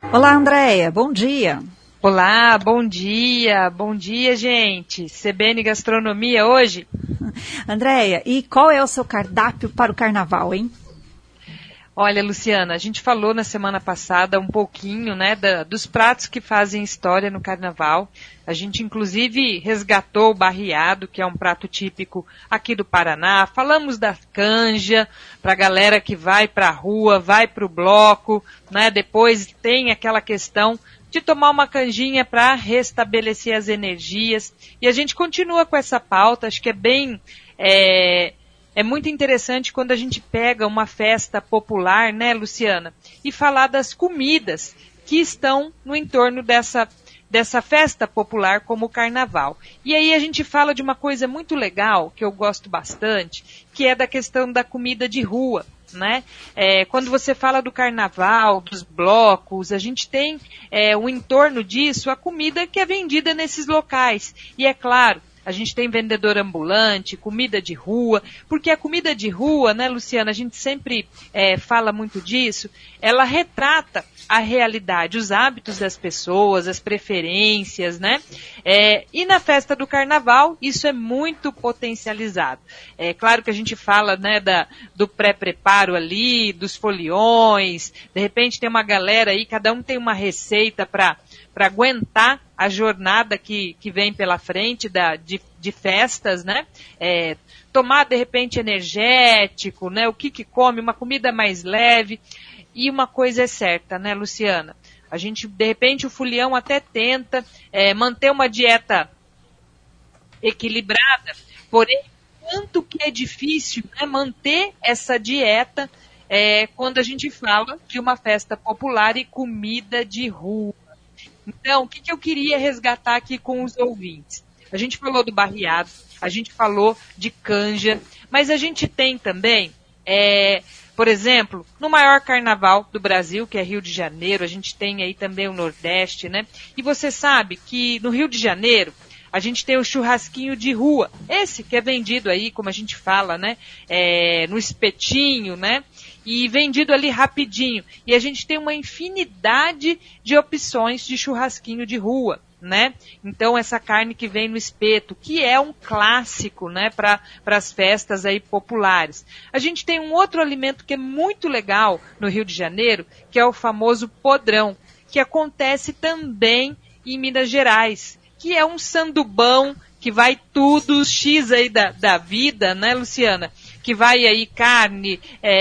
Olá, Andréia, bom dia. Olá, bom dia, gente. CBN Gastronomia hoje. Andréia, e qual é o seu cardápio para o carnaval, hein? Olha, Luciana, a gente falou na semana passada um pouquinho, né, dos pratos que fazem história no carnaval. A gente, inclusive, resgatou o barreado, que é um prato típico aqui do Paraná. Falamos da canja, para a galera que vai para a rua, vai para o bloco, né, depois tem aquela questão de tomar uma canjinha para restabelecer as energias. E a gente continua com essa pauta, acho que é muito interessante quando a gente pega uma festa popular, né, Luciana, e falar das comidas que estão no entorno dessa festa popular como o carnaval. E aí a gente fala de uma coisa muito legal, que eu gosto bastante, que é da questão da comida de rua, né? Quando você fala do carnaval, dos blocos, a gente tem o entorno disso, a comida que é vendida nesses locais. E é claro, a gente tem vendedor ambulante, comida de rua, porque a comida de rua, né, Luciana, a gente sempre fala muito disso, ela retrata a realidade, os hábitos das pessoas, as preferências, né? E na festa do carnaval, isso é muito potencializado. É claro que a gente fala, né, do pré-preparo ali, dos foliões, de repente tem uma galera aí, cada um tem uma receita para aguentar a jornada que vem pela frente de festas, né? Tomar, de repente, energético, né? O que come, uma comida mais leve. E uma coisa é certa, né, Luciana? A gente, de repente, o folião até tenta manter uma dieta equilibrada, porém, quanto que é difícil, né, manter essa dieta quando a gente fala de uma festa popular e comida de rua. Então, o que eu queria resgatar aqui com os ouvintes? A gente falou do barreado, a gente falou de canja, mas a gente tem também, por exemplo, no maior carnaval do Brasil, que é Rio de Janeiro, a gente tem aí também o Nordeste, né? E você sabe que no Rio de Janeiro, a gente tem o churrasquinho de rua, esse que é vendido aí, como a gente fala, né? No espetinho, né? E vendido ali rapidinho. E a gente tem uma infinidade de opções de churrasquinho de rua, né? Então essa carne que vem no espeto, que é um clássico, né, para as festas aí populares. A gente tem um outro alimento que é muito legal no Rio de Janeiro, que é o famoso podrão, que acontece também em Minas Gerais, que é um sandubão que vai tudo, X aí da vida, né, Luciana? Que vai aí carne,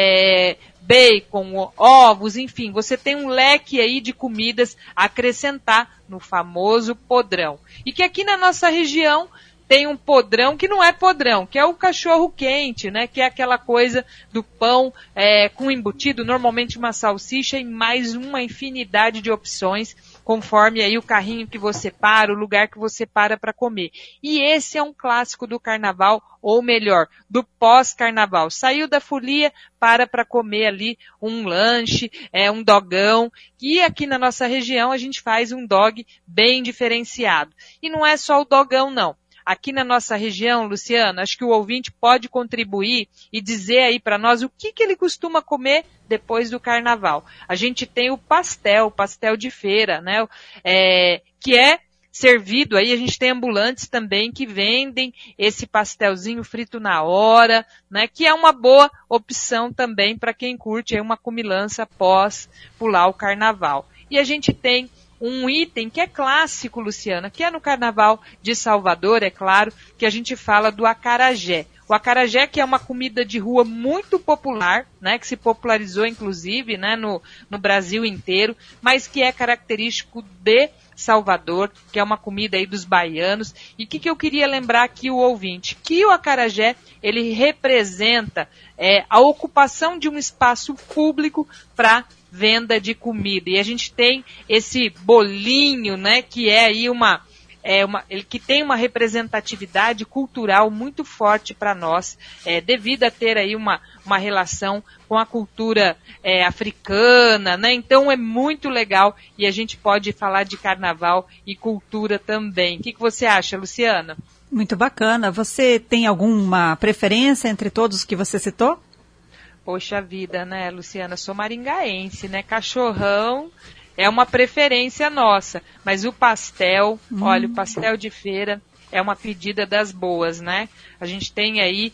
bacon, ovos, enfim, você tem um leque aí de comidas a acrescentar no famoso podrão. E que aqui na nossa região tem um podrão que não é podrão, que é o cachorro quente, né? Que é aquela coisa do pão com embutido, normalmente uma salsicha e mais uma infinidade de opções, conforme aí o carrinho que você para, o lugar que você para comer. E esse é um clássico do carnaval, ou melhor, do pós-carnaval. Saiu da folia, para comer ali um lanche, um dogão. E aqui na nossa região a gente faz um dog bem diferenciado. E não é só o dogão, não. Aqui na nossa região, Luciana, acho que o ouvinte pode contribuir e dizer aí para nós o que ele costuma comer depois do carnaval. A gente tem o pastel de feira, né? Que é servido aí, a gente tem ambulantes também que vendem esse pastelzinho frito na hora, né? Que é uma boa opção também para quem curte aí uma comilança após pular o carnaval. E a gente tem um item que é clássico, Luciana, que é no Carnaval de Salvador, é claro, que a gente fala do acarajé. O acarajé, que é uma comida de rua muito popular, né, que se popularizou inclusive, né, no Brasil inteiro, mas que é característico de Salvador, que é uma comida aí dos baianos. E o que eu queria lembrar aqui o ouvinte? Que o acarajé, ele representa a ocupação de um espaço público para venda de comida. E a gente tem esse bolinho, né, que é aí que tem uma representatividade cultural muito forte para nós, devido a ter aí uma relação com a cultura africana, né? Então é muito legal e a gente pode falar de carnaval e cultura também. O que você acha, Luciana? Muito bacana. Você tem alguma preferência entre todos que você citou? Poxa vida, né, Luciana? Sou maringaense, né? Cachorrão é uma preferência nossa. Mas o pastel, olha, o pastel de feira é uma pedida das boas, né? A gente tem aí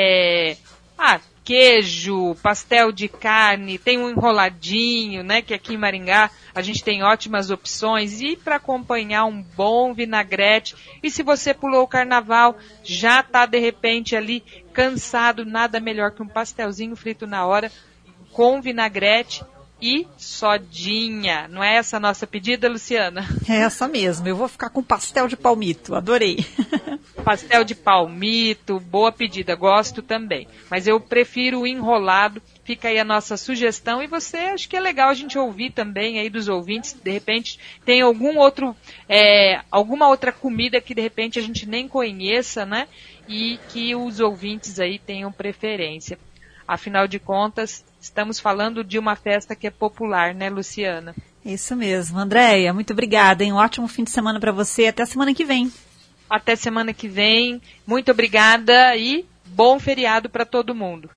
queijo, pastel de carne, tem um enroladinho, né? Que aqui em Maringá a gente tem ótimas opções. E para acompanhar um bom vinagrete. E se você pulou o carnaval, já está de repente ali cansado, nada melhor que um pastelzinho frito na hora, com vinagrete e sodinha. Não é essa a nossa pedida, Luciana? É essa mesmo. Eu vou ficar com pastel de palmito. Adorei. Pastel de palmito, boa pedida. Gosto também. Mas eu prefiro o enrolado. Fica aí a nossa sugestão. E você, acho que é legal a gente ouvir também aí dos ouvintes. De repente, tem alguma outra comida que de repente a gente nem conheça, né? E que os ouvintes aí tenham preferência. Afinal de contas, estamos falando de uma festa que é popular, né, Luciana? Isso mesmo. Andréia, muito obrigada, hein? Um ótimo fim de semana para você. Até semana que vem. Até semana que vem. Muito obrigada e bom feriado para todo mundo.